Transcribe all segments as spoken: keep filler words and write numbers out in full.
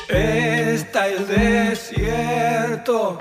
Está el desierto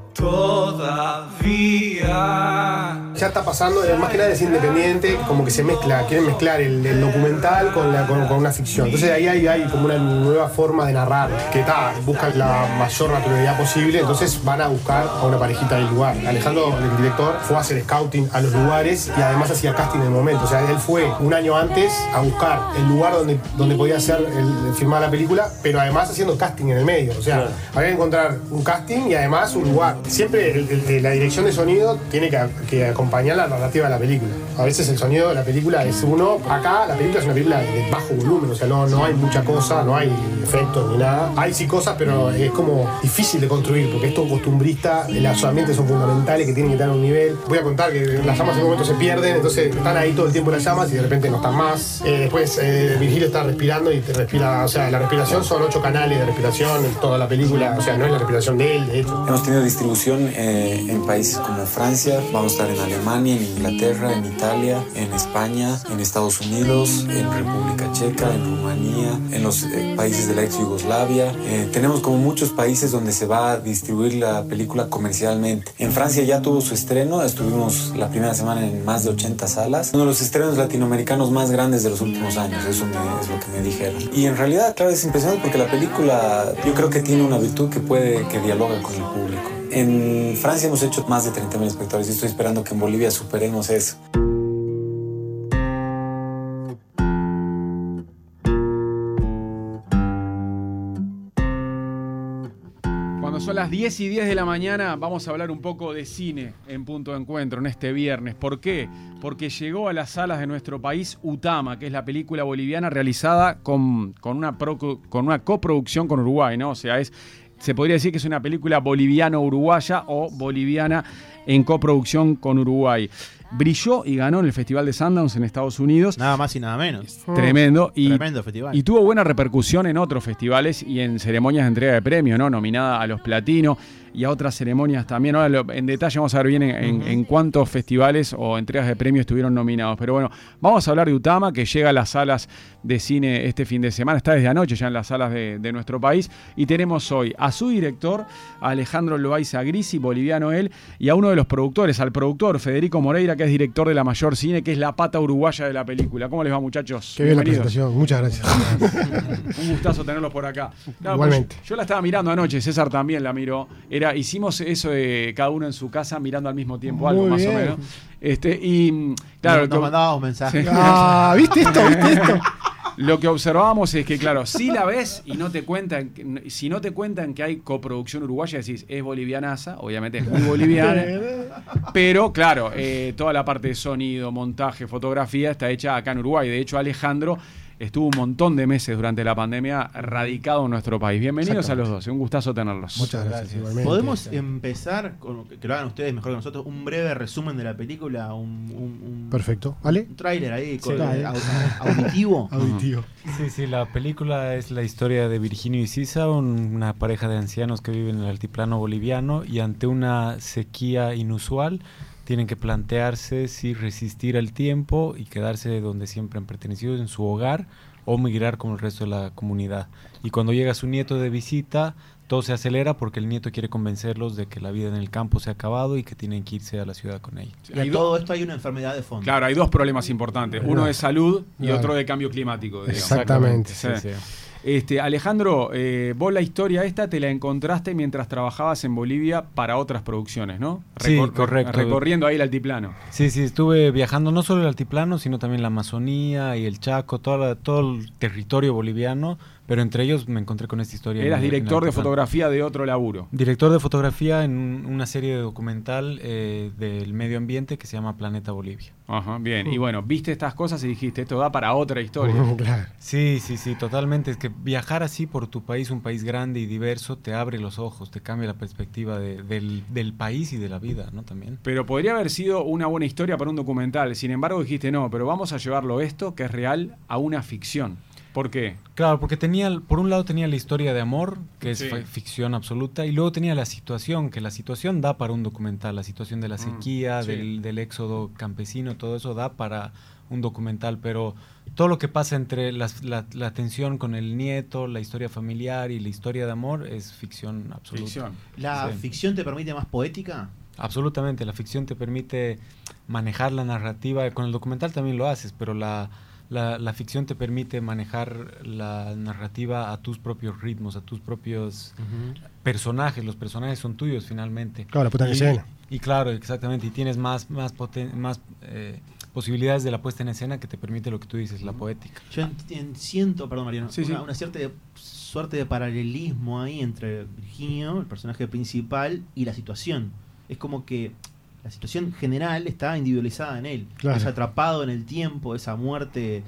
todavía. Ya está pasando, más que nada es independiente, como que se mezcla, quieren mezclar el, el documental con, la, con, con una ficción. Entonces ahí hay, hay como una nueva forma de narrar, que está, buscan la mayor naturalidad posible, entonces van a buscar a una parejita del lugar. Alejandro, el director, fue a hacer scouting a los lugares y además hacía casting en el momento. O sea, él fue un año antes a buscar el lugar donde, donde podía hacer el, el filmar la película, pero además haciendo casting en el medio. O sea, claro, había que encontrar un casting y además un lugar. Siempre el, el, la dirección de sonido tiene que, que acompañar la narrativa de la película. A veces el sonido de la película es uno. Acá la película es una película de bajo volumen, o sea, no, no hay mucha cosa, no hay efectos ni nada. Hay sí cosas, pero es como difícil de construir porque es todo costumbrista. Los ambientes son fundamentales que tienen que estar a un nivel. Voy a contar que las llamas en un momento se pierden, entonces están ahí todo el tiempo las llamas y de repente no están más. Eh, después eh, Virgilio está respirando y te respira, o sea, la respiración son ocho canales de respiración en toda la película, o sea, no es la respiración de él, de hecho. Hemos tenido distribución eh, en países como Francia, vamos a estar en Alemania, en Inglaterra, en Italia, en España, en Estados Unidos, en República Checa, en Rumanía, en los eh, países de la ex Yugoslavia. Eh, tenemos como muchos países donde se va a distribuir la película comercialmente. En Francia ya tuvo su estreno, estuvimos la primera semana en más de ochenta salas. Uno de los estrenos latinoamericanos más grandes de los últimos años, eso me, es lo que me dijeron. Y en realidad, claro, es impresionante porque la película yo creo que tiene una virtud que puede, que dialoga con el público. En Francia hemos hecho más de treinta mil espectadores y estoy esperando que en Bolivia superemos eso. Cuando son las diez y diez de la mañana vamos a hablar un poco de cine en Punto de Encuentro en este viernes. ¿Por qué? Porque llegó a las salas de nuestro país Utama, que es la película boliviana realizada con, con, una, pro, con una coproducción con Uruguay, ¿no? O sea, es... se podría decir que es una película boliviano-uruguaya o boliviana en coproducción con Uruguay. Brilló y ganó en el Festival de Sundance en Estados Unidos. Nada más y nada menos. Tremendo. Y, Tremendo festival. Y tuvo buena repercusión en otros festivales y en ceremonias de entrega de premios, ¿no? Nominada a los Platino y a otras ceremonias también. Ahora lo, en detalle vamos a ver bien en, en, uh-huh. en cuántos festivales o entregas de premios estuvieron nominados. Pero bueno, vamos a hablar de Utama, que llega a las salas de cine este fin de semana. Está desde anoche ya en las salas de, de nuestro país. Y tenemos hoy a su director, a Alejandro Loaiza Grisi, boliviano él, y a uno de los productores, al productor Federico Moreira, que es director de La Mayor Cine, que es la pata uruguaya de la película. ¿Cómo les va, muchachos? Qué bien la presentación, muchas gracias. Un gustazo tenerlos por acá. Claro, igualmente. Pues yo la estaba mirando anoche, César también la miró. Era, hicimos eso de cada uno en su casa mirando al mismo tiempo, algo Muy más bien. o menos. Este, y claro, nos, nos mandábamos mensajes. Sí. Ah, ¿viste esto? ¿Viste esto? Lo que observábamos es que, claro, si la ves y no te cuentan, si no te cuentan que hay coproducción uruguaya, decís, es bolivianaza, obviamente es muy boliviana, pero claro, eh, toda la parte de sonido, montaje, fotografía está hecha acá en Uruguay. De hecho, Alejandro estuvo un montón de meses durante la pandemia radicado en nuestro país. Bienvenidos a los dos, un gustazo tenerlos. Muchas gracias. Igualmente. ¿Podemos empezar, con, que lo hagan ustedes mejor que nosotros, un breve resumen de la película? Un, un, un, Perfecto. ¿Vale? Un tráiler ahí, con, Sí, eh, auditivo. Auditivo. Sí, sí, la película es la historia de Virginio y Sisa, una pareja de ancianos que viven en el altiplano boliviano y ante una sequía inusual tienen que plantearse si resistir al tiempo y quedarse donde siempre han pertenecido, en su hogar, o migrar como el resto de la comunidad. Y cuando llega su nieto de visita, todo se acelera porque el nieto quiere convencerlos de que la vida en el campo se ha acabado y que tienen que irse a la ciudad con él. Y a todo esto hay una enfermedad de fondo. Claro, hay dos problemas importantes, uno de salud y claro. otro de cambio climático. Digamos. Exactamente. Sí. Sí, sí. Este, Alejandro, eh, vos la historia esta te la encontraste mientras trabajabas en Bolivia para otras producciones, ¿no? Sí, correcto. Recorriendo ahí el altiplano. Sí, sí, estuve viajando no solo el altiplano, sino también la Amazonía y el Chaco, toda la, todo el territorio boliviano, pero entre ellos me encontré con esta historia. Eras en, director en de fotografía de otro laburo. Director de fotografía en una serie de documental eh, del medio ambiente que se llama Planeta Bolivia. Ajá, bien. Y bueno, viste estas cosas y dijiste, esto da para otra historia. Uh, claro. Sí, sí, sí, totalmente. Es que viajar así por tu país, un país grande y diverso, te abre los ojos, te cambia la perspectiva de, del, del país y de la vida, ¿no? También. Pero podría haber sido una buena historia para un documental. Sin embargo, dijiste, no, pero vamos a llevarlo esto, que es real, a una ficción. ¿Por qué? Claro, porque tenía, por un lado tenía la historia de amor, que es Sí. ficción absoluta, y luego tenía la situación, que la situación da para un documental, la situación de la sequía, Mm, sí. del, del éxodo campesino, todo eso da para un documental, pero todo lo que pasa entre las, la, la tensión con el nieto, la historia familiar y la historia de amor es ficción absoluta. Ficción. ¿La Sí. ficción te permite más poética? Absolutamente, la ficción te permite manejar la narrativa, con el documental también lo haces, pero la, la, la ficción te permite manejar la narrativa a tus propios ritmos, a tus propios Uh-huh. personajes, los personajes son tuyos finalmente. Claro, la puesta en y, escena. Y claro, exactamente, y tienes más, más, poten- más eh, posibilidades de la puesta en escena que te permite lo que tú dices, la poética. Yo en- en- siento, perdón Mariano, Sí, una, sí. una cierta de- suerte de paralelismo ahí entre Virginio, el personaje principal, y la situación. Es como que la situación general está individualizada en él. Claro. Es atrapado en el tiempo, esa muerte,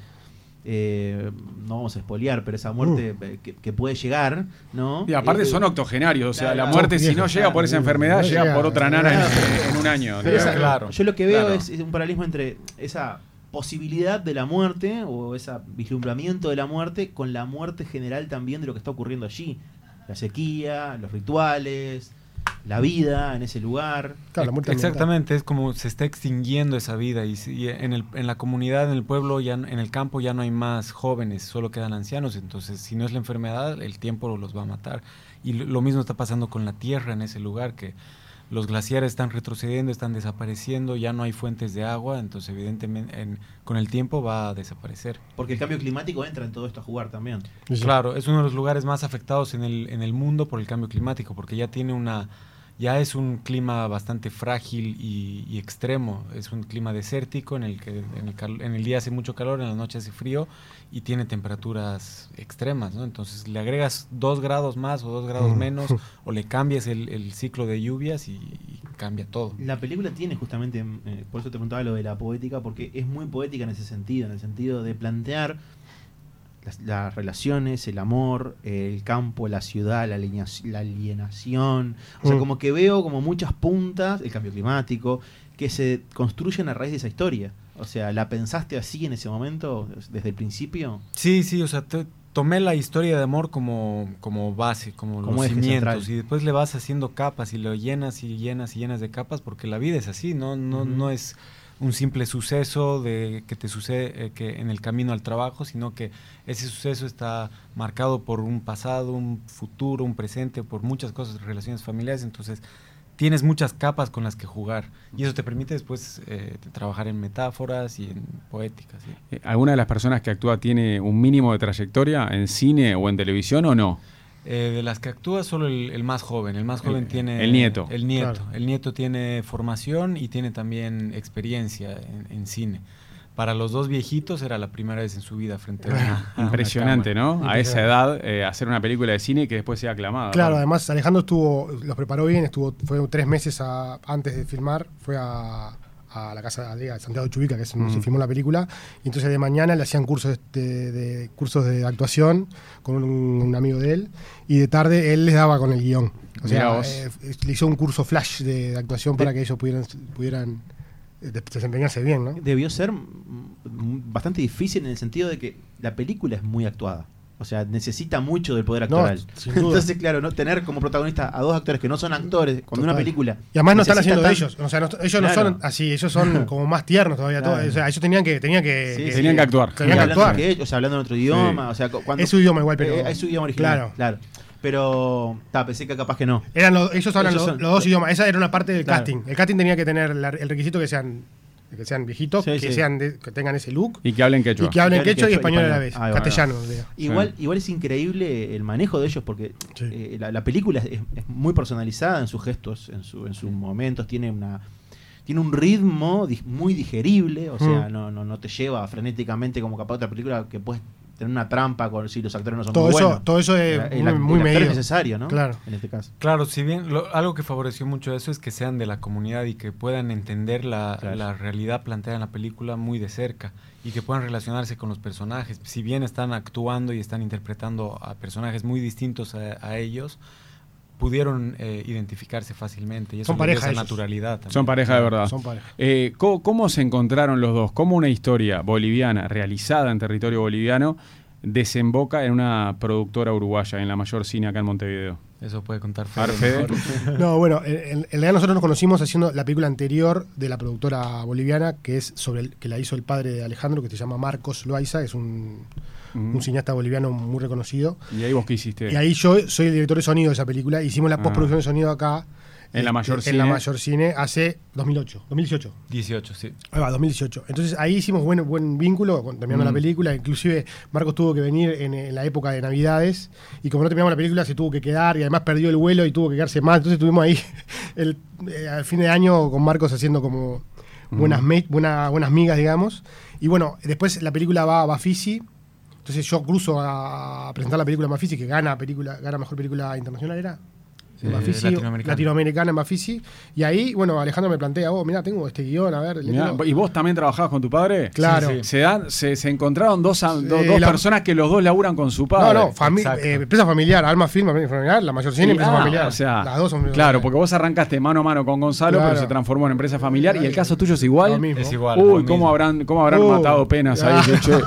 eh, no vamos a espolear, pero esa muerte eh, que, que puede llegar, ¿no? Y aparte Eh, son octogenarios, o sea, claro, la claro. muerte si Viejo, no llega por esa claro, enfermedad, no llega llega, por otra nana claro. en, en un año. Pero esa- digamos. claro. Yo lo que veo Claro. es, es un paralelismo entre esa posibilidad de la muerte o ese vislumbramiento de la muerte con la muerte general también de lo que está ocurriendo allí. La sequía, los rituales, la vida en ese lugar. Claro, la muerte ambiental. Exactamente, es como se está extinguiendo esa vida y, si- y en, el, en la comunidad, en el pueblo, ya n- en el campo ya no hay más jóvenes, solo quedan ancianos, entonces si no es la enfermedad, el tiempo los va a matar. Y lo, lo mismo está pasando con la tierra en ese lugar, que los glaciares están retrocediendo, están desapareciendo, ya no hay fuentes de agua, entonces evidentemente en- con el tiempo va a desaparecer. Porque el cambio climático entra en todo esto a jugar también. Sí, sí. Claro, es uno de los lugares más afectados en el, en el mundo por el cambio climático, porque ya tiene una, ya es un clima bastante frágil y, y extremo. Es un clima desértico en el que en el, cal- en el día hace mucho calor, en la noche hace frío y tiene temperaturas extremas, ¿no? Entonces le agregas dos grados más o dos grados Mm. menos o le cambias el, el ciclo de lluvias y, y cambia todo. La película tiene justamente, eh, por eso te preguntaba lo de la poética, porque es muy poética en ese sentido, en el sentido de plantear las, las relaciones, el amor, el campo, la ciudad, la, alinea- la alienación. O sea, Mm. como que veo como muchas puntas, el cambio climático, que se construyen a raíz de esa historia. O sea, ¿la pensaste así en ese momento, desde el principio? Sí, sí, o sea, te- tomé la historia de amor como, como base, como, Como los eje cimientos, central. y después le vas haciendo capas y lo llenas y llenas y llenas de capas, porque la vida es así, no, no, Ujú. no es un simple suceso de que te sucede eh, que en el camino al trabajo, sino que ese suceso está marcado por un pasado, un futuro, un presente, por muchas cosas, relaciones familiares, entonces tienes muchas capas con las que jugar y eso te permite después eh, trabajar en metáforas y en poética. ¿Sí? Eh, ¿Alguna de las personas que actúa tiene un mínimo de trayectoria en cine o en televisión o no? Eh, de las que actúa solo el, el más joven. El más joven El- tiene... el nieto. El nieto. Claro. El nieto tiene formación y tiene también experiencia en, en cine. Para los dos viejitos era la primera vez en su vida frente a una, a una Impresionante, cámara. ¿no? A esa edad, eh, hacer una película de cine que después sea aclamada. Claro, ¿no? además Alejandro estuvo, los preparó bien, estuvo, fue tres meses a- antes de filmar, fue a, a la casa de Santiago de Chubica, que es donde Mm. se filmó la película, y entonces de mañana le hacían cursos de, de- cursos de actuación con un, un amigo de él, y de tarde él les daba con el guión. O Mirá sea, vos. eh, le hizo un curso flash de, de actuación para que ellos pudieran, pudieran eh, de- desempeñarse bien, ¿no? Debió ser mm, mm, bastante difícil en el sentido de que la película es muy actuada. O sea, necesita mucho del poder No, actoral. sin duda. Entonces, claro, no tener como protagonista a dos actores que no son actores, cuando una Total. película. Y además no están necesita haciendo de tan- ellos, o sea, no- ellos Claro. no son así, ellos son como más tiernos todavía. Claro. todo, o sea, ellos tenían que, tenían que, Sí, que- sí. Tenían que actuar. Tenían que hablando actuar. que ellos, o sea, hablando en otro idioma. O sea, cu- cuando, Es su idioma igual, pero Eh, es su idioma original. Claro. Claro. Pero, ta, pensé que capaz que no. Eran los- ellos hablan Ellos los, son- los dos idiomas. Esa era una parte del Claro. casting. El casting tenía que tener la- el requisito que sean que sean viejitos, Sí, que sí. sean de- que tengan ese look Y que hablen quechua. y que hablen Que hablen quechua y quechua y español a la español. vez, Ahí va, castellano. diga. Igual, igual es increíble el manejo de ellos porque Sí. eh, la, la película es, es muy personalizada en sus gestos, en, su, en sus momentos, tiene una tiene un ritmo di- muy digerible, o sea, Mm. no, no, no te lleva frenéticamente como capaz otra película que puedes tener una trampa con si los actores no son Todo muy eso, buenos. todo eso es El- el- muy, el muy actor medido. es necesario, ¿no? Claro. En este caso. Claro, si bien lo- algo que favoreció mucho eso es que sean de la comunidad y que puedan entender la, Claro. la realidad planteada en la película muy de cerca y que puedan relacionarse con los personajes. Si bien están actuando y están interpretando a personajes muy distintos a, a ellos, pudieron eh, identificarse fácilmente y eso Son les dio pareja esa ellos. naturalidad también. Son pareja de verdad. Son pareja. Eh, ¿cómo, cómo se encontraron los dos? ¿Cómo una historia boliviana realizada en territorio boliviano desemboca en una productora uruguaya, en La Mayor Cine acá en Montevideo? Eso puede contar A ver, Fede. No, bueno, en, en realidad nosotros nos conocimos haciendo la película anterior de la productora boliviana, que es sobre el, que la hizo el padre de Alejandro, que se llama Marcos Loaiza, es un, Mm. un cineasta boliviano muy reconocido. ¿Y ahí vos qué hiciste? Y ahí yo soy el director de sonido de esa película. Hicimos la Ah. postproducción de sonido acá. En La Mayor en Cine. La Mayor Cine hace dos mil ocho, dos mil dieciocho. dieciocho, sí. Ahí va, dos mil dieciocho. Entonces ahí hicimos buen, buen vínculo con- terminando Mm. la película. Inclusive Marcos tuvo que venir en, en la época de Navidades y como no terminamos la película se tuvo que quedar y además perdió el vuelo y tuvo que quedarse más. Entonces estuvimos ahí el, eh, al fin de año con Marcos haciendo como buenas, Mm. mate- buena- buenas migas, digamos. Y bueno, después la película va a Bafisi. Entonces yo cruzo a presentar la película en Bafisi, que gana película, gana mejor película internacional, ¿era? En Eh, Bafisi, latinoamericana. latinoamericana en Bafisi. Y ahí, bueno, Alejandro me plantea, oh, mira, tengo este guión, a ver. le Mirá, tengo- ¿y vos también trabajabas con tu padre? Claro. Sí, sí. Se, dan, se, se encontraron dos, a- Sí, do- dos la- personas que los dos laburan con su padre. No, no, fami- Exacto. eh, empresa familiar, Alma Film, empresa familiar, La Mayor Cine, Sí, empresa ah, familiar. o sea, las dos son claro, porque vos arrancaste mano a mano con Gonzalo, Claro. pero se transformó en empresa familiar. ¿Y el caso tuyo es igual? Lo mismo. Es igual. Uy, lo ¿cómo mismo. habrán, cómo habrán Uh. matado penas ahí? Ah. che?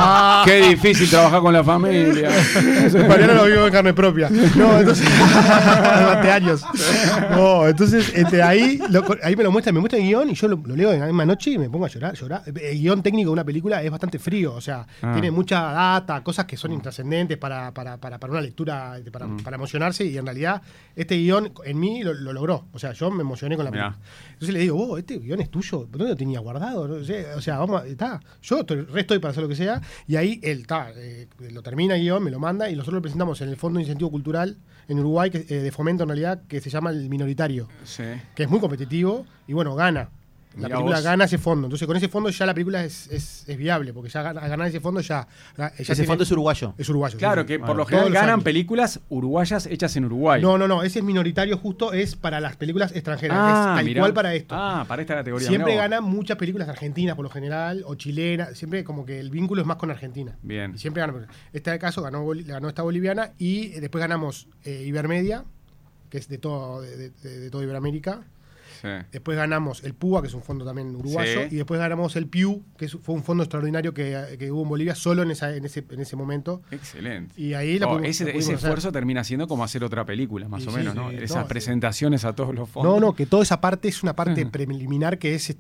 Qué difícil trabajar con la familia. Mariano lo vivo en carne propia. No, entonces. Durante años. No, entonces, este, ahí, lo- ahí me lo muestra, me muestra el guión y yo lo, lo leo en la misma noche y me pongo a llorar, llorar. El guión técnico de una película es bastante frío, o sea, Ah. tiene mucha data, cosas que son intrascendentes para, para, para, para una lectura, para, Mm. para emocionarse, y en realidad este guión en mí lo, lo logró. O sea, yo me emocioné con la Mirá. película. Entonces le digo, vos, este guión es tuyo, ¿dónde lo tenías guardado? No sé, o sea, vamos, a- está, yo estoy, re estoy para hacer lo que sea, y ahí él está, eh, lo termina el guión, me lo manda, y nosotros lo presentamos en el Fondo de Incentivo Cultural en Uruguay, que, eh, de fomento en realidad, que se llama El Minoritario, Sí. que es muy competitivo, y bueno, gana. La Mirá película vos. gana ese fondo. Entonces, con ese fondo ya la película es, es, es viable, porque ya gana- al ganar ese fondo ya. ya Ese tiene- fondo es uruguayo. es uruguayo. Claro, sí. que por Bueno, lo general todos los ganan años. películas uruguayas hechas en Uruguay. No, no, no. Ese es minoritario justo, es para las películas extranjeras. Ah, es tal mirá. cual para esto. Ah, para esta categoría. Siempre mirá vos. ganan muchas películas argentinas por lo general, o chilenas. Siempre como que el vínculo es más con Argentina. Bien. Y siempre ganan. Este caso ganó, Boli- ganó esta boliviana, y eh, después ganamos eh, Ibermedia, que es de todo, de, de- de- de toda Iberoamérica. Sí. Después ganamos el PUA, que es un fondo también uruguayo, Sí. y después ganamos el P I U, que es- fue un fondo extraordinario que, que hubo en Bolivia solo en, esa, en, ese, en ese momento. Excelente. Y ahí la Oh, pudimos- ese la ese pudimos hacer. esfuerzo termina siendo como hacer otra película, más Y o sí, menos, ¿no? sí, Esas no, presentaciones a todos los fondos. No, no, que toda esa parte es una parte Ujú. preliminar que es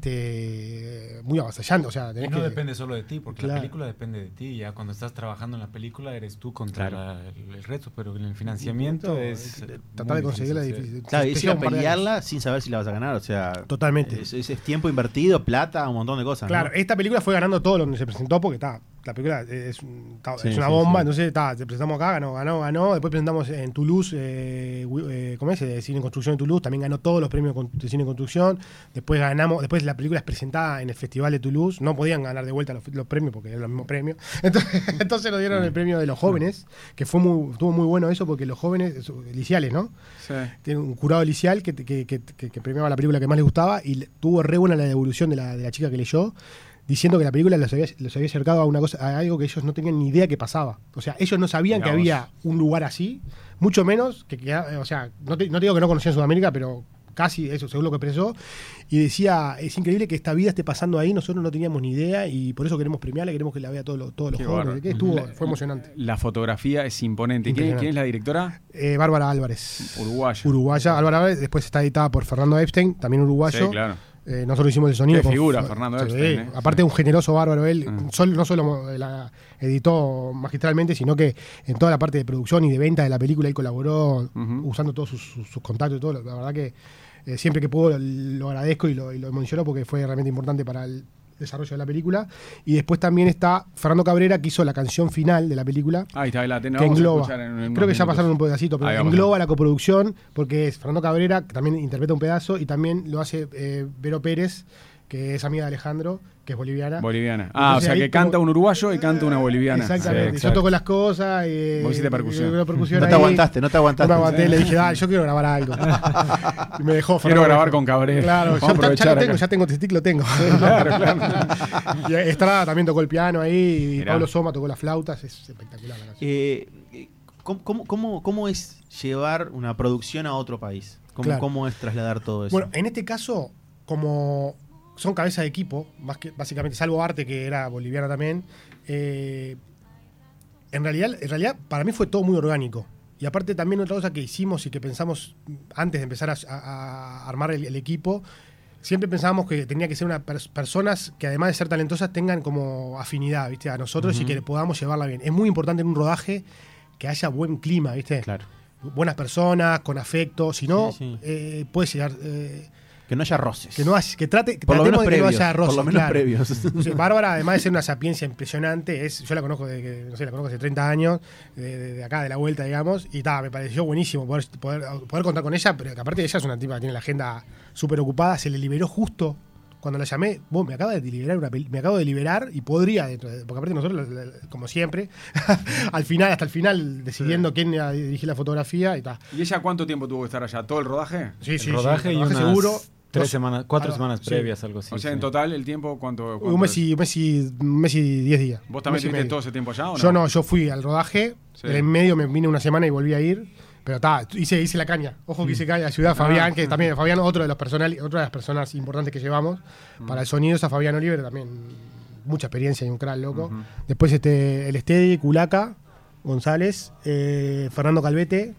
este muy avasallante. O sea, Y tenés no que. depende solo de ti, porque Claro. la película depende de ti. Ya cuando estás trabajando en la película eres tú contra Claro. la- el, el resto, pero en el financiamiento es. eh, muy Tratar de conseguirla es hacer. difícil. Claro, Te y lleva a un par de años. pelearla sin saber si la vas a ganar. O sea, Totalmente. es, es- es tiempo invertido, plata, un montón de cosas. Claro, ¿no? esta película fue ganando todo lo que se presentó porque está. La película es, un- ta- Sí, es una sí, bomba, sí. entonces está, te presentamos acá, ganó, ganó, ganó. Después presentamos en Toulouse, eh, wi- eh, ¿cómo es? Eh, Cine en Construcción en Toulouse, también ganó todos los premios con- de cine en construcción. Después ganamos, después la película es presentada en el Festival de Toulouse, no podían ganar de vuelta los, los premios porque era el mismo premio. Entonces, entonces nos dieron el premio de los jóvenes, que fue muy, estuvo muy bueno eso porque los jóvenes, eso, liciales, ¿no? Sí. Tiene un jurado licial que, que, que, que- que premiaba la película que más les gustaba, y le- tuvo re buena la devolución de la, de la chica que leyó, diciendo que la película los había, los había acercado a una cosa, a algo que ellos no tenían ni idea que pasaba. O sea, ellos no sabían Mirá que vos. había un lugar así, mucho menos que, que o sea, no te, no te digo que no conocían Sudamérica, pero casi eso, según lo que expresó, y decía, es increíble que esta vida esté pasando ahí, nosotros no teníamos ni idea, y por eso queremos premiarla, queremos que la vea todos los, todos los Qué jóvenes. bárbaro. Que estuvo, La- fue emocionante. La fotografía es imponente. ¿Quién, Impresionante. quién es la directora? Eh, Bárbara Álvarez. Uruguaya. Uruguaya, Álvaro Álvarez, después está editada por Fernando Epstein, también uruguayo. Sí, claro. Eh, nosotros hicimos el sonido. Qué con- figura, con- Fernando sí, Epstein, ¿eh? Aparte, un generoso bárbaro él. Ah. Sol- no solo eh, la editó magistralmente, sino que en toda la parte de producción y de venta de la película él colaboró, Ujú. usando todos sus, sus- sus contactos y todo. La verdad que eh, siempre que puedo lo, lo agradezco y lo, y lo menciono porque fue realmente importante para el desarrollo de la película. Y después también está Fernando Cabrera, que hizo la canción final de la película. Ahí está, la ten- Que vamos a engloba. escuchar en- en unos Creo que ya minutos. pasaron un pedacito, pero Ahí va, engloba la coproducción, porque es Fernando Cabrera, que también interpreta un pedazo, y también lo hace eh, Vero Pérez, que es amiga de Alejandro, que es boliviana. Boliviana. Ah, Entonces o sea ahí que como- canta un uruguayo y canta una boliviana. Exactamente. Sí, Yo exacto. toco las cosas. Eh, Vos hiciste percusión. yo- yo percusión No te ahí. aguantaste, no te No aguantaste. me aguanté, le dije, dale, yo quiero grabar algo. Y me dejó. Quiero Fernando. grabar con Cabrera. Claro, Vamos a ya, ya- ya aprovechar lo tengo, acá. ya tengo testículo, tengo. Claro, claro. Y Estrada también tocó el piano ahí, y Mirá. Pablo Soma tocó las flautas, es espectacular la canción. Eh, eh, ¿cómo, cómo, cómo, cómo es llevar una producción a otro país? ¿Cómo, Claro. cómo es trasladar todo eso? Bueno, en este caso, como son cabeza de equipo, más que básicamente, salvo Arte, que era boliviana también, eh, en realidad, en realidad, para mí fue todo muy orgánico. Y aparte también otra cosa que hicimos y que pensamos antes de empezar a, a, a armar el, el equipo, siempre pensábamos que tenía que ser una pers- personas que además de ser talentosas tengan como afinidad, ¿viste? A nosotros uh-huh. y que podamos llevarla bien. Es muy importante en un rodaje que haya buen clima, ¿viste? Claro. Buenas personas, con afecto, si no, Sí, sí. eh, puede llegar... Eh, que no haya roces. que no haya, que trate, que por lo menos tratemos de previos, que no haya roces, por lo menos claro. previos. O sea, Bárbara, además de ser una sapiencia impresionante, es, yo la conozco de que, no sé, la conozco hace treinta años, de, de, de acá, de la vuelta, digamos, y ta, me pareció buenísimo poder, poder, poder contar con ella, pero que aparte ella es una tipa que tiene la agenda súper ocupada, se le liberó justo cuando la llamé, vos me acaba de liberar una peli- me acabo de liberar y podría, porque aparte nosotros, como siempre, al final, hasta el final, decidiendo sí. quién iba a dirigir la fotografía y tal. ¿Y ella cuánto tiempo tuvo que estar allá? ¿Todo el rodaje? Sí, sí, el rodaje sí, y el rodaje unas seguro. Tres dos, semanas, cuatro ah, semanas sí. previas, algo así. O sea, sí. en total, ¿el tiempo cuánto? cuánto Un mes, es? y, un, mes y, un mes y diez días. ¿Vos también estuviste estuviste todo ese tiempo allá o no? Yo no, yo fui al rodaje, sí. en medio me vine una semana y volví a ir, pero ta, hice, hice la caña. Ojo que hice caña, Ciudad Fabián, Ah. que también Fabián, otro de los personal, otra de las personas importantes que llevamos mm. para el sonido es a Fabián Oliver, también mucha experiencia y un crack loco. Uh-huh. Después este el Steady, Culaca, González, eh, Fernando Calvete.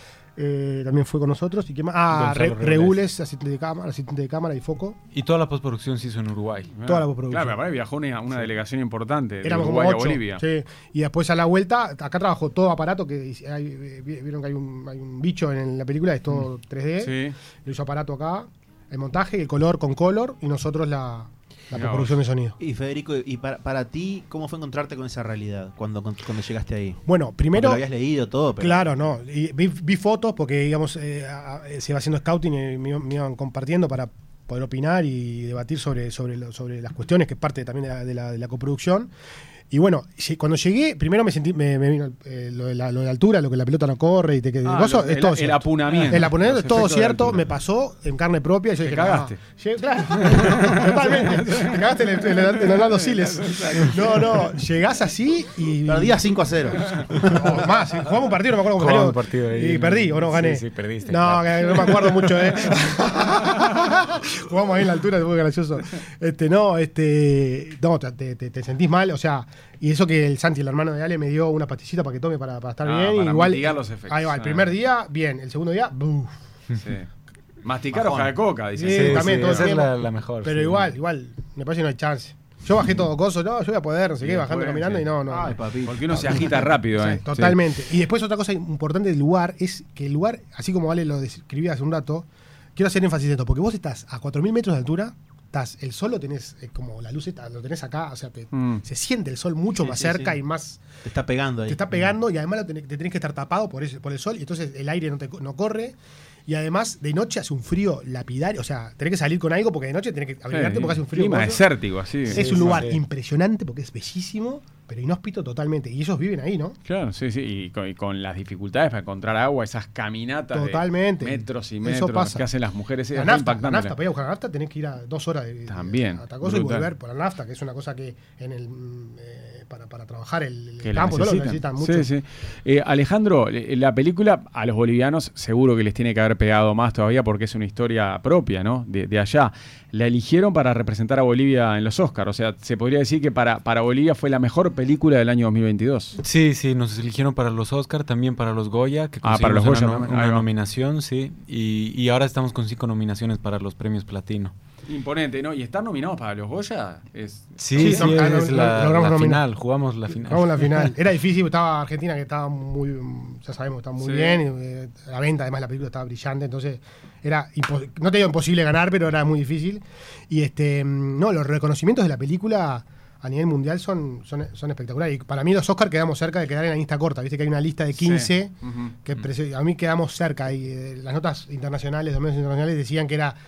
Eh, también fue con nosotros. ¿Y qué más? Ah, Re, Regules, asistente de cámara, asistente de cámara y foco. Y toda la postproducción se hizo en Uruguay. Ah, toda la postproducción. Claro, pero viajó una, una sí. delegación importante. Éramos de Uruguay como ocho, a Bolivia. Sí. Y después a la vuelta, acá trabajó todo aparato, que hay, vieron que hay un, hay un bicho en la película, es todo mm. tres D. Sí. Lo hizo aparato acá, el montaje, el color con color, y nosotros la, la postproducción de sonido. Y Federico, y para, para ti, ¿cómo fue encontrarte con esa realidad cuando, cuando llegaste ahí? Bueno, primero... Porque lo habías leído todo, pero... Claro, no. Y vi, vi fotos porque, digamos, eh, a, se iba haciendo scouting y me, me iban compartiendo para poder opinar y debatir sobre, sobre, lo, sobre las cuestiones, que es parte también de la, de la, de la coproducción. Y bueno, cuando llegué, primero me sentí, me, me vino eh, lo, de la, lo de la altura, lo que la pelota no corre y te que ah, gozo, lo, es el, todo el cierto. apunamiento. El apunamiento es todo cierto, me pasó en carne propia. Y yo te dije, cagaste. No, llegué, claro, totalmente. Te cagaste en el, en el, en Orlando Siles. No, no, llegás así y. Perdías cinco a cero. O más, jugamos un partido, no me acuerdo cómo salió. Partido ahí, y perdí, o no gané. Sí, sí, perdiste. No, claro. no me acuerdo mucho, ¿eh? Jugamos ahí en la altura, fue gracioso. Este, no, este. No, te, te, te sentís mal, o sea. Y eso que el Santi, el hermano de Ale, me dio una pastillita para que tome para, para estar ah, bien. Para igual, mitigar los efectos. Ahí va, el primer día, bien. El segundo día, ¡buf! Sí. Masticar hoja de coca, dice. Sí, sí, también, sí, todo esa el es tiempo. la, la mejor. Pero sí. igual, igual, me parece que no hay chance. Yo bajé todo coso, no, yo voy a poder, no sé qué, bajando, caminando sí. y no, no. Ay, papi. Porque uno se agita rápido, Sí, ¿eh? totalmente. Sí. Y después otra cosa importante del lugar es que el lugar, así como Ale lo describía hace un rato, quiero hacer énfasis en esto, porque vos estás a cuatro mil metros de altura, estás, el sol lo tenés, eh, como la luz está, lo tenés acá, o sea, te, mm. se siente el sol mucho sí, más sí, cerca sí. y más... Te está pegando ahí. Te está pegando y además lo tenés, te tenés que estar tapado por, ese, por el sol y entonces el aire no, te, no corre. Y además, de noche hace un frío lapidario. O sea, tenés que salir con algo porque de noche tenés que abrigarte sí, porque hace un frío. Clima desértico, así. Es sí, un lugar sí. impresionante porque es bellísimo, pero inhóspito totalmente. Y ellos viven ahí, ¿no? Claro, sí, sí. Y con, y con las dificultades para encontrar agua, esas caminatas totalmente. de metros y Eso metros pasa. que hacen las mujeres. La nafta, la nafta, para ir a buscar la nafta tenés que ir a dos horas de, También, de Atacoso y volver por la nafta, que es una cosa que en el... Eh, Para, para trabajar el, el campo, ¿no? Lo necesitan mucho. Sí, sí. Eh, Alejandro, la película a los bolivianos seguro que les tiene que haber pegado más todavía porque es una historia propia, ¿no? De, de allá. La eligieron para representar a Bolivia en los Oscars. O sea, se podría decir que para, para Bolivia fue la mejor película del año dos mil veintidós. Sí, sí, nos eligieron para los Oscars, también para los Goya, que ah, para los una, Goya, no, una nominación, sí. Y, y ahora estamos con cinco nominaciones para los premios Platino. Imponente, ¿no? Y estar nominados para los Goya es... Sí, sí, sí, no, es, no, es la, no, la no, final, jugamos la final. Jugamos la final. Era difícil, estaba Argentina que estaba muy, ya sabemos, estaba muy sí. bien. Y, eh, la venta, además, la película estaba brillante, entonces era, impo- no te digo imposible ganar, pero era muy difícil. Y este, no, los reconocimientos de la película a nivel mundial son, son, son espectaculares. Y para mí los Oscars quedamos cerca de quedar en la lista corta. Viste que hay una lista de quince, sí. uh-huh. que uh-huh. a mí quedamos cerca. Y eh, las notas internacionales, los medios internacionales decían que era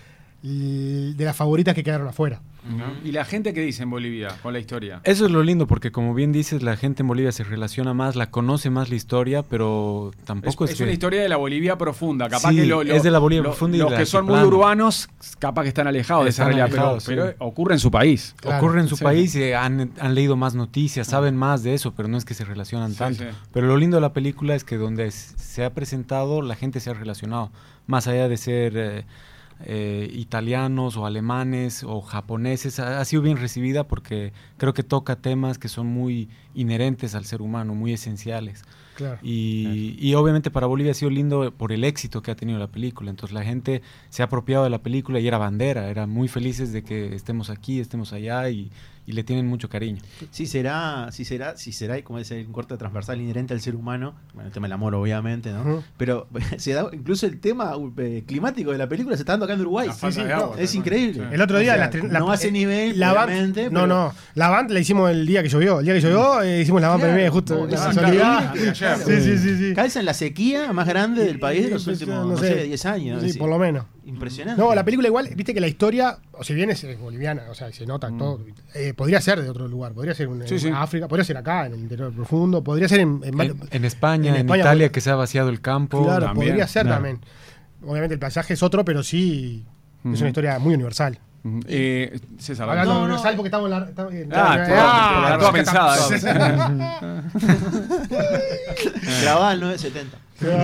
de las favoritas que quedaron afuera. Uh-huh. ¿Y la gente qué dice en Bolivia con la historia? Eso es lo lindo, porque como bien dices, la gente en Bolivia se relaciona más, la conoce más la historia, pero tampoco es, es, es que... una historia de la Bolivia profunda. Capaz sí, que lo, lo, es de la Bolivia lo, profunda y los de que son altiplano. muy urbanos, capaz que están alejados Están de esa realidad, alejados, pero, sí. pero ocurre en su país. Claro. Ocurre en su Sí. país y han, han leído más noticias, saben más de eso, pero no es que se relacionan Sí, tanto. sí. Pero lo lindo de la película es que donde es- se ha presentado, la gente se ha relacionado, más allá de ser... Eh, eh, italianos o alemanes o japoneses, ha, ha sido bien recibida porque creo que toca temas que son muy inherentes al ser humano, muy esenciales. Claro. Y, y obviamente para Bolivia ha sido lindo por el éxito que ha tenido la película. Entonces la gente se ha apropiado de la película y era bandera, eran muy felices de que estemos aquí, estemos allá y, y le tienen mucho cariño. Sí será, sí será, sí será, como dice, un corte transversal inherente al ser humano, bueno, el tema del amor obviamente, ¿no? Uh-huh. Pero se da, incluso el tema eh, climático de la película se está dando acá en Uruguay. Sí, sí, no, agua, es increíble. El otro día, o sea, la, la, no hace nivel, la obviamente. Band, no, no, la band la hicimos el día que llovió, el día que llovió eh, hicimos la band claro, premiere justo. No, la soledad. Sí, sí, sí, sí. Calza en la sequía más grande del país de los últimos, no sé, diez años. Sí, por lo menos. Impresionante. No, la película igual, viste que la historia, o si bien es boliviana, o sea, se nota mm. todo, eh, podría ser de otro lugar, podría ser en, sí, en sí. África, podría ser acá, en el interior profundo, podría ser en, en, en, en España, en, en España, Italia, que se ha vaciado el campo. Claro, también. podría ser claro. también. Obviamente el paisaje es otro, pero sí mm. es una historia muy universal. Uh-huh. Eh, César, hablando no, de universal no. porque estamos en la... Estamos, en, ah, ah, ah, toda pensada. Grabada al nueve setenta.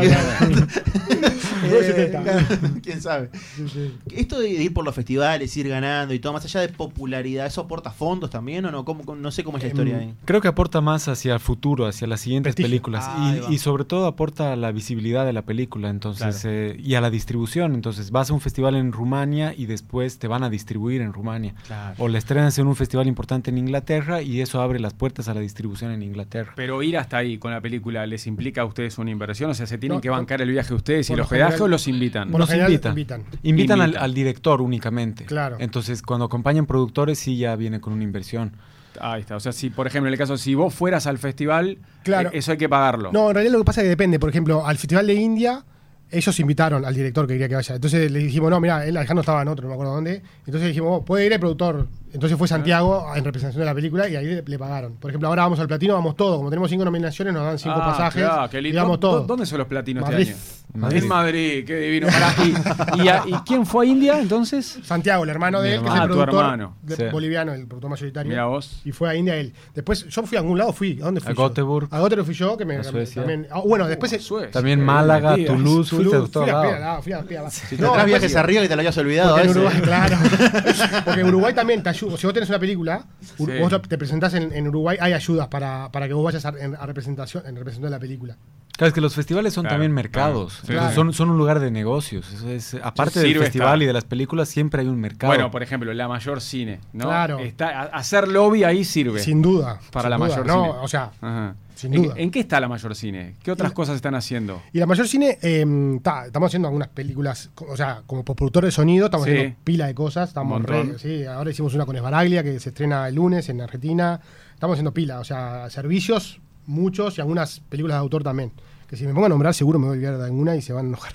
¿Quién sabe? Sí, sí. Esto de ir por los festivales, ir ganando y todo, más allá de popularidad, ¿eso aporta fondos también o no? ¿Cómo, no sé cómo es la historia ahí. Creo que aporta más hacia el futuro, hacia las siguientes Prestigio. películas Ah, y, y sobre todo aporta a la visibilidad de la película, entonces claro. eh, y a la distribución. Entonces vas a un festival en Rumania y después te van a distribuir en Rumania. Claro. O la estrenas en un festival importante en Inglaterra y eso abre las puertas a la distribución en Inglaterra. Pero ir hasta ahí con la película, ¿les implica a ustedes una inversión? O sea, ¿se tienen no, que bancar el viaje ustedes y el los hospedaje o los invitan? Por Nos general, invitan. Invitan, invitan Invita. al, al director únicamente. Claro. Entonces, cuando acompañan productores, sí ya viene con una inversión. Ahí está. O sea, si, por ejemplo, en el caso, si vos fueras al festival, claro. eh, eso hay que pagarlo. No, en realidad lo que pasa es que depende. Por ejemplo, al Festival de India, ellos invitaron al director que quería que vaya. Entonces le dijimos, no, mira, él Alejandro estaba en otro, no me acuerdo dónde. Entonces dijimos, oh, puede ir el productor. Entonces fue Santiago en representación de la película y ahí le, le pagaron. Por ejemplo, ahora vamos al platino, vamos todos. Como tenemos cinco nominaciones, nos dan cinco ah, pasajes. Claro, qué lindo. Y vamos todos. ¿Dónde son los platinos Madrid. este año? Madrid. En Madrid, qué divino. Pará, y, y, a, ¿Y quién fue a India entonces? Santiago, el hermano de él, que ah, es el productor hermano. De, Sí. boliviano, el productor mayoritario. Mira vos. Y fue a India él. Después, yo fui a algún lado, fui. ¿A dónde fui? A Göteborg. A Göteborg fui yo, que me. A Suecia. También, ah, bueno, después. Uh, Suecia. También Málaga, Días. Toulouse, fuiste a todos lados. Fui a, fui a, Si te no, traes viajes iba. arriba y te lo hayas olvidado. Porque a en veces. Uruguay, claro. Porque en Uruguay también te ayuda. Si vos tenés una película, Sí. vos te presentás en, en Uruguay, hay ayudas para, para que vos vayas a, a representación, en representación de la película. Claro, es que los festivales son Claro, también mercados. claro. Entonces, Claro. son, son un lugar de negocios. Eso es, aparte Sirve del festival estar. y de las películas, siempre hay un mercado. Bueno, por ejemplo, la mayor cine, ¿no? Claro. Está, a- hacer lobby ahí sirve. Sin duda. Para sin la duda. mayor no, cine. o sea, Ajá. sin ¿En, duda. ¿En qué está la mayor cine? ¿Qué otras Y- cosas están haciendo? Y la mayor cine, eh, ta, estamos haciendo algunas películas, o sea, como productor de sonido, estamos Sí. haciendo pila de cosas. Estamos Un montón. re- sí, ahora hicimos una con Esbaraglia que se estrena el lunes en Argentina. Estamos haciendo pila, o sea, servicios, muchos y algunas películas de autor también. Que si me pongo a nombrar, seguro me voy a olvidar de alguna y se van a enojar.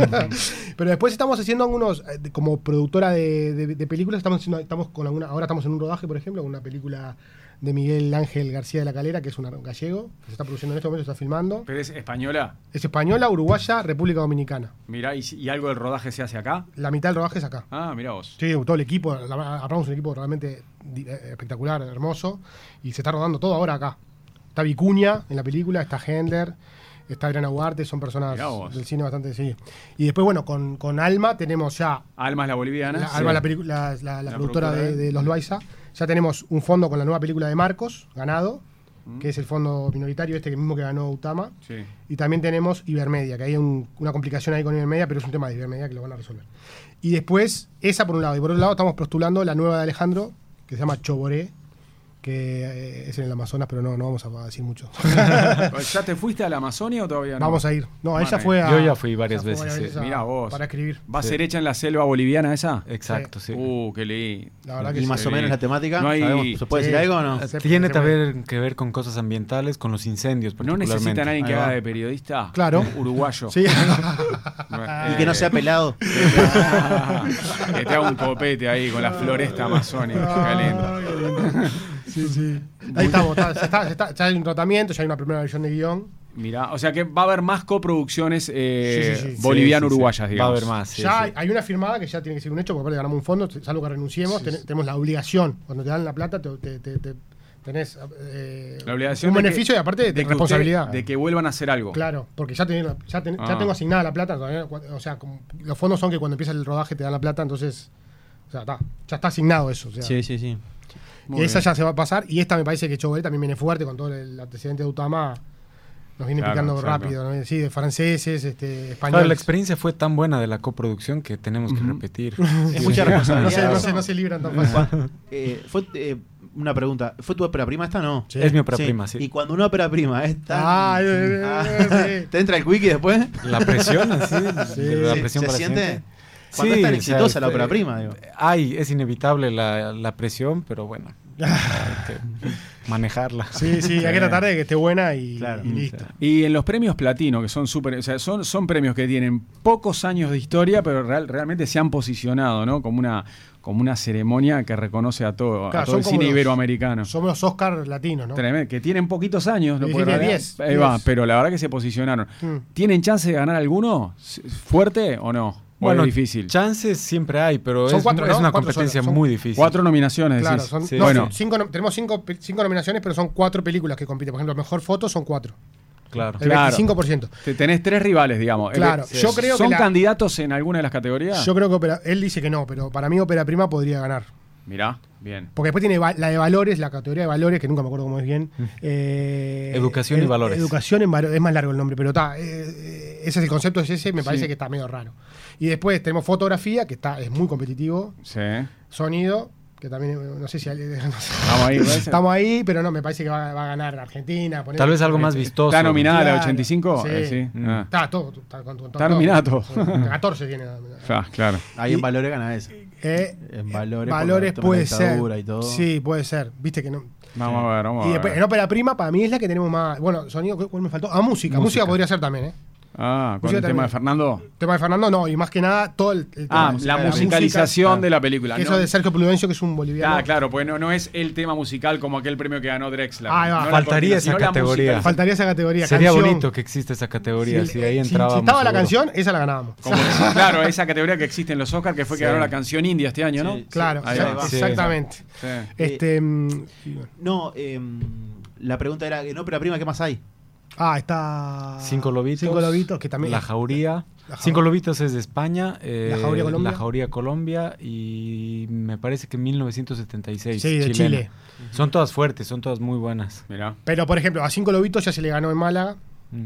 Pero después estamos haciendo algunos, eh, como productora de, de- de películas, estamos haciendo, estamos con alguna, ahora estamos en un rodaje, por ejemplo, con una película de Miguel Ángel García de la Calera, que es un gallego, que se está produciendo en este momento, se está filmando. ¿Pero es española? Es española, uruguaya, República Dominicana. Mirá, ¿y, si- y algo del rodaje se hace acá? La mitad del rodaje es acá. Ah, mirá vos. Sí, todo el equipo, la- armamos un equipo realmente di- eh, espectacular, hermoso, y se está rodando todo ahora acá. Está Vicuña en la película, está Hender, está Adriana Huarte, son personas Mirá vos. del cine bastante, sí. Y después, bueno, con, con Alma tenemos ya, Alma es la boliviana. la, Sí. Alma la, pelicu- la, la- la La productora productora de, de- de Los Loaiza, ya tenemos un fondo con la nueva película de Marcos, ganado, Mm. que es el fondo minoritario este que mismo que ganó Utama. Sí. Y también tenemos Ibermedia, que hay un- una complicación ahí con Ibermedia, pero es un tema de Ibermedia que lo van a resolver. Y después, esa por un lado. Y por otro lado, estamos postulando la nueva de Alejandro, que se llama Choboré, que eh, es en el Amazonas, pero no, no vamos a decir mucho. ¿Ya te fuiste a la Amazonia o todavía no? Vamos a ir. No, Bueno, ella fue a... yo ya fui varias ella fue veces, sí. a- Mirá vos. Para escribir. ¿Va a Sí. ser hecha en la selva boliviana esa? Exacto, sí. Uh, qué lindo. La verdad que Y sí. más o Sí. menos la temática. No hay- ¿Sabemos? ¿Se puede Sí. decir algo o no? Se- Tiene se también que ver con cosas ambientales, con los incendios ¿No particularmente. necesitan a alguien que Ahí va. haga de periodista? Claro. Uruguayo. Sí. Y que no sea pelado. Que te haga un copete ahí con la floresta amazónica. Qué lindo. Ah, qué lindo. Sí, sí. Ahí estamos. Está, se está- se está- ya hay un tratamiento, ya hay una primera versión de guión. Mirá, o sea que va a haber más coproducciones eh, Sí, sí, sí. boliviano-uruguayas, Sí, sí, sí. digamos. Va a haber más. sí, ya sí. Hay, hay una firmada que ya tiene que ser un hecho, porque aparte ganamos un fondo, salvo que renunciemos, ten- tenemos la obligación, cuando te dan la plata, te, te- te- te- tenés eh, La obligación un de beneficio que- y aparte de, de que responsabilidad. usted- de que vuelvan a hacer algo. Claro, porque ya, ten- ya, ten- Ah. ya tengo asignada la plata, todavía, o sea, como- los fondos son que cuando empieza el rodaje te dan la plata, entonces, o sea, ta, ya está asignado eso. O sea, Sí, sí, sí. Muy y esa bien. ya se va a pasar, y esta me parece que Choveré también viene fuerte con todo el antecedente de Utama, nos viene Claro, picando exacto. rápido, ¿no? Sí, de franceses, este, Claro, españoles. la experiencia fue tan buena de la coproducción que tenemos que repetir. Es mucha no, responsabilidad. se, no, eso. se, no se libran tan fácil. Eh, fue eh, una pregunta. ¿Fue tu ópera prima esta o no? Sí. Es mi ópera prima, sí. Y cuando una ópera prima es tan... Ah, eh, Ah, eh, sí. ¿te entra el quickie después? La presión, así, Sí. de la ¿Se- presión se para siente? siempre. Cuando es tan o sea, exitosa la este, ópera prima, digo. Ay, es inevitable la, la presión, pero bueno, hay que manejarla. Sí, sí, hay que tratar de que esté buena y, Claro. y listo. Y en los premios platino, que son súper, o sea, son, son premios que tienen pocos años de historia, pero real- realmente se han posicionado, ¿no? Como una, como una ceremonia que reconoce a todo, Claro, a todo son el como cine los- iberoamericano. Somos los Oscar latinos, ¿no? Tremendo, que tienen poquitos años, ¿no? Sí, Porque tiene en realidad- diez, ahí va, diez. pero la verdad que se posicionaron. Mm. ¿Tienen chance de ganar alguno? ¿Fuerte o no? ¿O Bueno, es difícil? chances siempre hay, pero Son es, cuatro, es ¿no? una Cuatro competencia son- son muy difícil. Cuatro nominaciones, Claro, decís. son, Sí. no, Bueno, cinco, no- tenemos cinco, pe- cinco nominaciones, pero son cuatro películas que compiten. Por ejemplo, mejor foto son cuatro. Claro. El Claro. veinticinco por ciento. te- tenés tres rivales, digamos. Claro, Eh, yo creo que ¿Son la- candidatos en alguna de las categorías? Yo creo que Ópera- él dice que no, pero para mí Ópera Prima podría ganar. Mirá, bien. Porque después tiene va- la de valores, la categoría de valores, que nunca me acuerdo cómo es bien. Eh, Educación y eh, valores. Educación en valores, es más largo el nombre, pero está. ese es el concepto, es ese, me parece Sí. que está medio raro. Y después tenemos fotografía, que está es muy competitivo. Sí. Sonido, que también, eh, no sé si... no sé. Vamos ahí. ¿ves? Estamos ahí, pero no, me parece que va, va a ganar Argentina. ponele- Tal vez algo más vistoso. ¿Está nominada la Claro, ochenta y cinco? sí. Eh, sí. Mm. Ah. Está todo. Está, con- con- Está todo. nominada todo. catorce tiene. Ah, claro. Ahí Y- en valores gana esa. Eh, En valores, por valores el tema de puede la ser. dictadura y todo. Sí, puede ser. Viste que no. Vamos a ver, vamos Y a después, ver. en ópera prima, para mí es la que tenemos más. Bueno, sonido, ¿cuál me faltó? Ah, música. Música, Música. podría ser también, ¿eh? Ah, con Música el tema también. de Fernando. Tema de Fernando, no. Y más que nada, todo el, el tema Ah, de la música, musicalización música, de la película. que ¿no? Eso de Sergio Prudencio, que es un boliviano. Ah, claro, pues no, no es el tema musical como aquel premio que ganó Drexler. Ahí va. No la Faltaría cortina, esa sino la categoría. musicalización. Faltaría esa categoría. Sería canción. bonito que exista esa categoría, Sí, si ahí eh, si- entrábamos. Si estaba la seguro. canción, esa la ganábamos. Como- claro, esa categoría que existe en los Oscars, que fue que Sí. ganó la canción india este año, ¿no? Sí. Claro, Ahí exa- va. Sí. exactamente. Sí. Este, mm, y bueno. No, eh, la pregunta era, en ópera prima, ¿qué más hay? Ah, está. Cinco lobitos. Cinco lobitos, que también. La jauría. La Jau- Cinco lobitos es de España. eh, La Jauría Colombia. La Jauría Colombia. Y me parece que mil novecientos setenta y seis. Sí, de chilena. Chile. Son todas fuertes, son todas muy buenas. Mirá. Pero, por ejemplo, a Cinco Lobitos ya se le ganó en Málaga. Mm.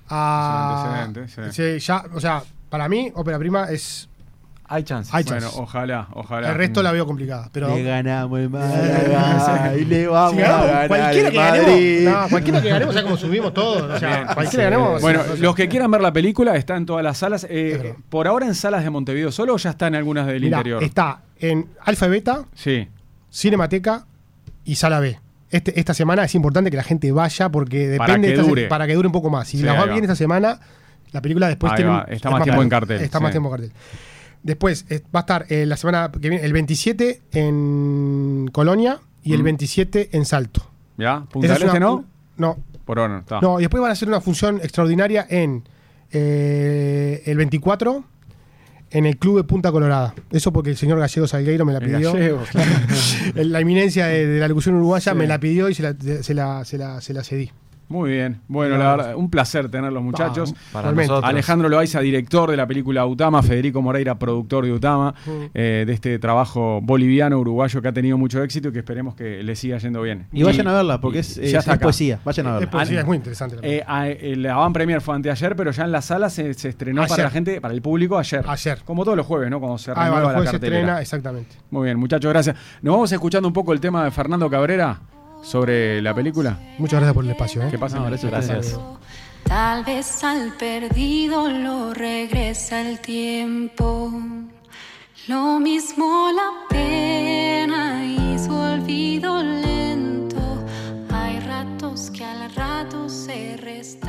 A, Es un antecedente, sí, ya, o sea, para mí, ópera prima es. Hay chances. Hay Bueno, chances. ojalá, ojalá. El resto la veo complicada. Pero. Le ganamos el Sí. Málaga y le vamos Si ganamos, a ganar cualquiera el que ganemos, Madrid. no, cualquiera que ganemos, ya como subimos todo. O sea, Bien. cualquiera Sí. que ganemos. Bueno, o sea, los que quieran ver la película está en todas las salas. Eh, Es verdad. ¿Por ahora en salas de Montevideo solo o ya está en algunas del mirá, interior? está en Alfa y Beta, Sí. Cinemateca y Sala B. Este, esta semana es importante que la gente vaya porque depende Para que de esta se- dure. para que dure un poco más. Si Sí, la ahí va va. bien esta semana, la película después Ahí tiene va, un- está es más tiempo en caro. cartel, Está sí. más tiempo en cartel. Después eh, va a estar eh, la semana que viene, el veintisiete en Colonia y el Mm. veintisiete en Salto. ¿Ya? ¿Punta Esa del es Este una- no? No, Por ahora no está. no, y después van a hacer una función extraordinaria en eh, el veinticuatro en el Club de Punta Colorada. Eso porque el señor Gallego Salgueiro me la El pidió. gallego, claro. La eminencia de, de la locución uruguaya Sí. me la pidió y se la, se la, se la, se la cedí. Muy bien. Bueno, la verdad, un placer tenerlos, muchachos. Ah, Para realmente. nosotros. Alejandro Loaiza, director de la película Utama, Federico Moreira, productor de Utama, Mm. eh, de este trabajo boliviano, uruguayo que ha tenido mucho éxito y que esperemos que le siga yendo bien. Y vayan a verla, porque es, y es- ya está es acá. poesía. Vayan a Es, verla. poesía, Ah, es muy interesante. La Eh, película. a- el avant premier fue anteayer, pero ya en la sala se, se estrenó para Ayer. la gente, para el público ayer. Ayer. Como todos los jueves, ¿no? Cuando se Ah, renueva bueno, la después se cartelera. estrena, exactamente. Muy bien, muchachos, gracias. Nos vamos escuchando un poco el tema de Fernando Cabrera sobre la película. Muchas gracias por el espacio. ¿eh? Que pasen. No, gracias a ustedes. Tal vez al perdido lo regresa el tiempo. Lo mismo la pena y su olvido lento. Hay ratos que al rato se resta.